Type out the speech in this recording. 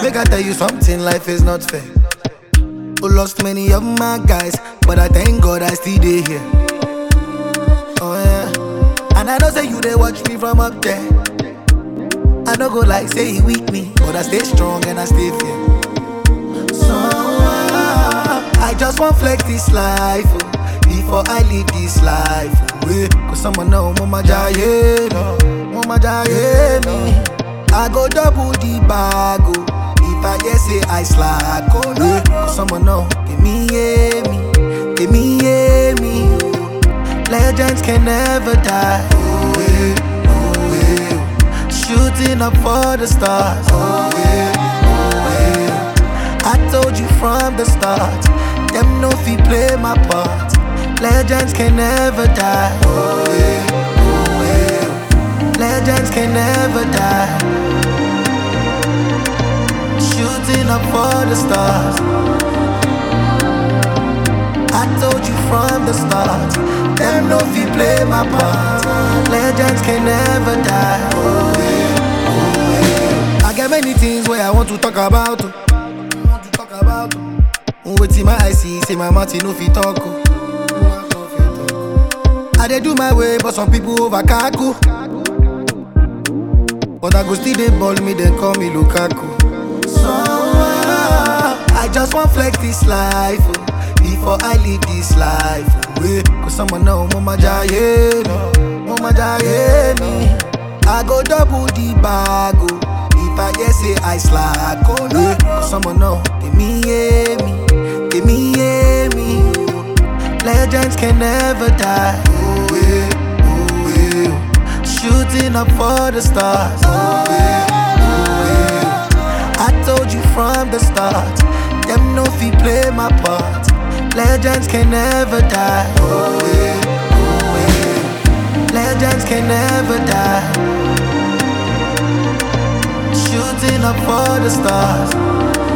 Make I tell you something, life is not fair. I lost many of my guys, but I thank God I still dey here. Oh yeah, and I know say you they watch me from up there. I don't go like say he weak me, but I stay strong and I stay fair. So I just want flex this life before I leave this life. Cause someone know mama jaye me. I go double the bag if I just say I slack. Cause someone know give me legends can never die. Shooting up for the stars. I told you from the start, them no fi play my part. Legends can never die. Legends can never die. Shooting up for the stars. I told you from the start, them no fi play my part. Legends can never die. I got many things where I want to talk about. Waiting my eyes see, say my mouth no fit talk. I dey do my way, but some people over kaku. But I go still dey ball me, then call me Lukaku. So I just want flex this life before I leave this life. Cause someone know mama jaye me. I go double the bag if I just say I slack. Cause someone know give me. Legends can never die. Shooting up for the stars. I told you from the start, them no fi play my part. Legends can never die. Legends can never die. Shooting up for the stars.